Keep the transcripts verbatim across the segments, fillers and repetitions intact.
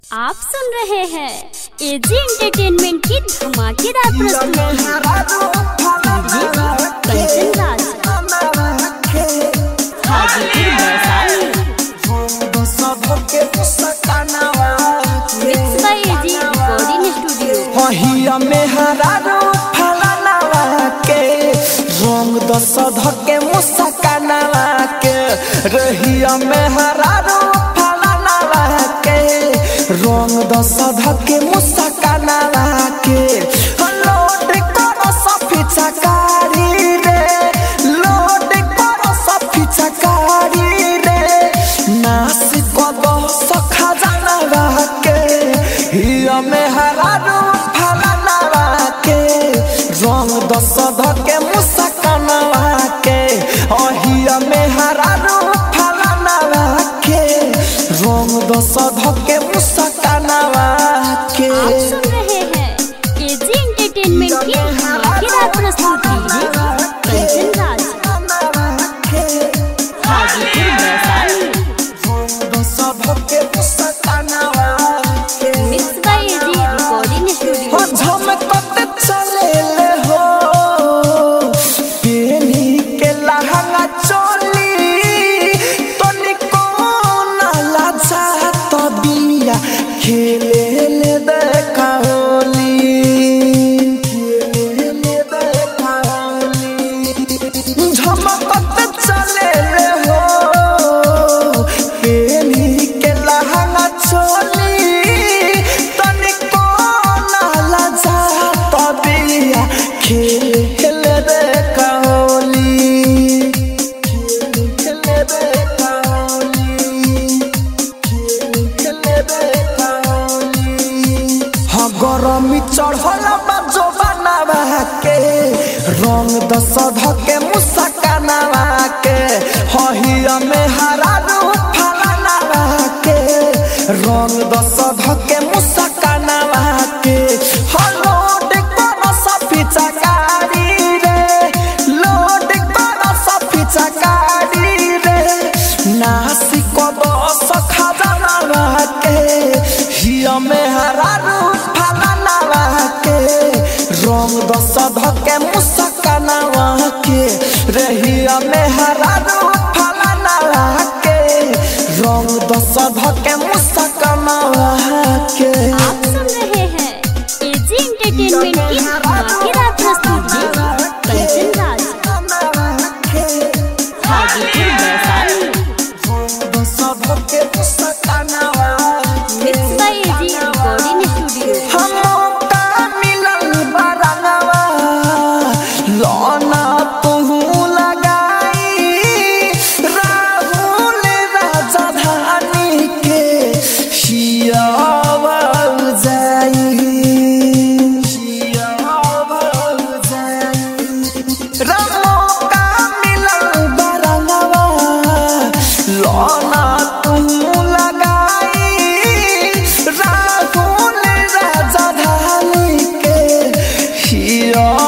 आप सुन रहे हैं एजी एंटरटेनमेंट की धमाकेदार प्रस्तुति। Kanchan Raj, Hajipur Vaishali. Mix by AG recording studio. हिया में हरारो फलानावा के रंग दस धके मुस्कानावा के रहिया में हरारो फलानावा के रंग दस धके मुस्कानावा के लोड करो सफी चकारी रे लोड करो सफी चकारी रे नासिक को सखा जानावा के हिया में हरारो रंग दस धके मुस्कानावा के अहिया में हरारो फलानावा के रंग दस धके मुस्कानावा के। आप सुन रहे हैं एजी एंटरटेनमेंट की धमाकेदार प्रस्तुति। कंचन राज, हाजीपुर वैशाली। रंग दस धके मुस्कानावा के mix by AG recording studio. झमकते चले खेले ले देखा होली खेले ले देखा होली झमकते चले ले हो पेनी के लहंगा चोली तनिको नाला जा तबिया खेले ले देखा होली खेले देखा होली खेले देखा गरमी चढ़ल बाजो बनावा के रंग दस धके मुस्कानावा के हिया में हरारो फलानावा के रंग दस धके मुस्कानावा के लोड करो सफी चकारी रे लोड करो सफी चकारी रे नासिक दस खजानावा के हिया में हरारो रंग दस धके मुस्कानावा के रहिया में हरारो फलानावा के रंग दस धके मुस्कानावा के। आप सुन रहे हैं एजी एंटरटेनमेंट की धमाकेदार प्रस्तुति। कंचन राज, हाजीपुर वैशाली। रंग दस धके मुस्कानावा mix by AG recording studio. लौना तुहू लगाई राहुल राजधानी के शियावा जाई शियावा जाई रमो का मिलन बरंगवा लौना तुहू लगाई राहुल राजधानी के शियावा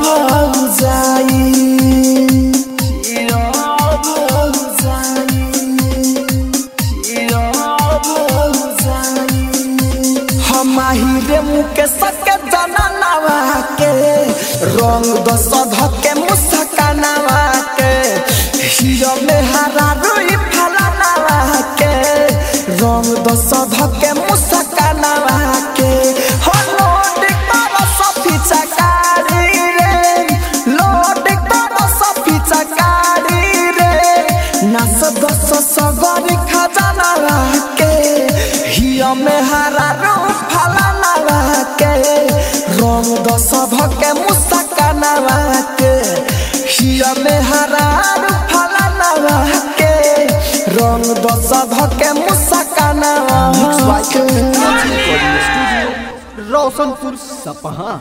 माहिरे मुके सके जनानावा के रंग दस धके मुस्कानावा के हिया में हरारो फलानावा के रंग दस धके मुस्कानावा के लोड करो सफी चकारी रे लोड करो सफी चकारी रे नास दस सगर खजानावा के हिया में हरारो फलानावा के रंग दस धके मुस्कानावा के हिया में हरारो फलानावा के रंग दस धके मुस्कानावा के। रोशनपुर सपहा।